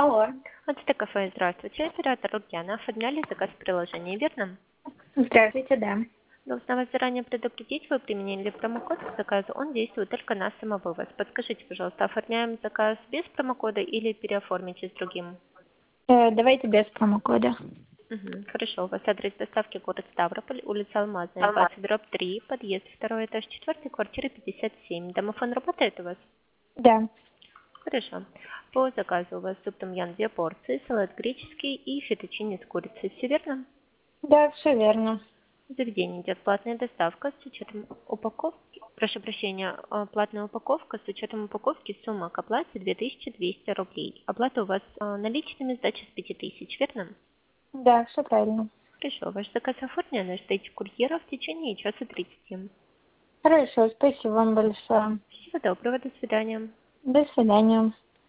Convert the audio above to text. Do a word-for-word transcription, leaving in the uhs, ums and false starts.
Алло. Ацтек кафе, здравствуйте. Оператор Лукьяна. Оформляли заказ в приложении, верно? Здравствуйте, да. Должна вас заранее предупредить, вы применили промокод к заказу, он действует только на самовывоз. Подскажите, пожалуйста, оформляем заказ без промокода или переоформите с другим? Э, давайте без промокода. Угу, хорошо. У вас адрес доставки город Ставрополь, улица Алмазная, Алма. двадцать дробь три, подъезд второй этаж, четвертый, квартира пятьдесят семь. Домофон работает у вас? Да. Хорошо. По заказу у вас суп том-ям две порции, салат греческий и фетучини с курицей. Все верно? Да, все верно. В заведении идет платная доставка с учетом упаковки. Прошу прощения, э, платная упаковка с учетом упаковки сумма к оплате две тысячи двести рублей. Оплата у вас э, наличными, сдача с пяти тысяч, верно? Да, все правильно. Хорошо, ваш заказ оформлен, ждите курьера в течение часа тридцати. Хорошо, спасибо вам большое. Всего доброго, до свидания. До свидания.